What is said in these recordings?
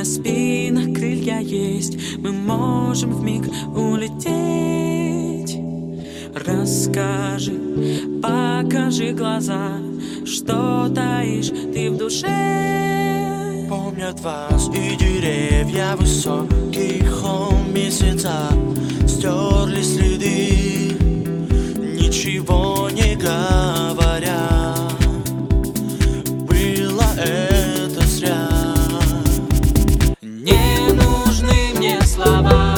спинах крылья есть, мы можем вмиг улететь. Расскажи, покажи глаза, что таишь ты в душе. Помнят вас и деревья высоких холм месяца, стерли следы, ничего не говоря. Было это зря. Не нужны мне слова.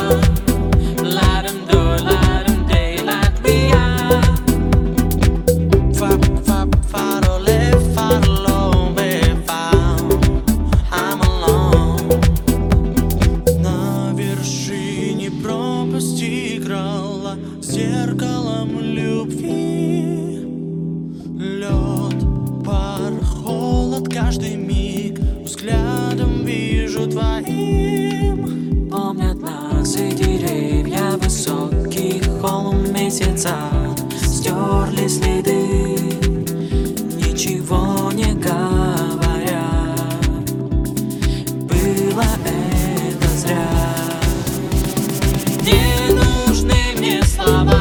Играла зеркалом любви. Лед, пар, холод, каждый миг взглядом вижу твоим. Помнят нас и деревья высоких холм месяца, стерли следы, ничего не говоря. Было это зря. Не нужны мне слова.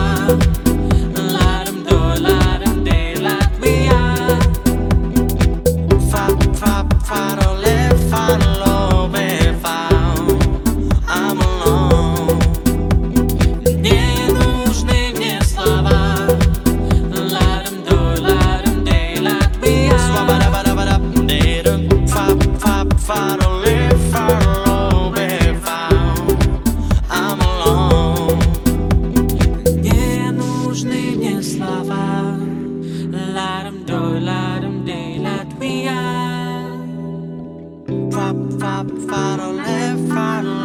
Farole, farole.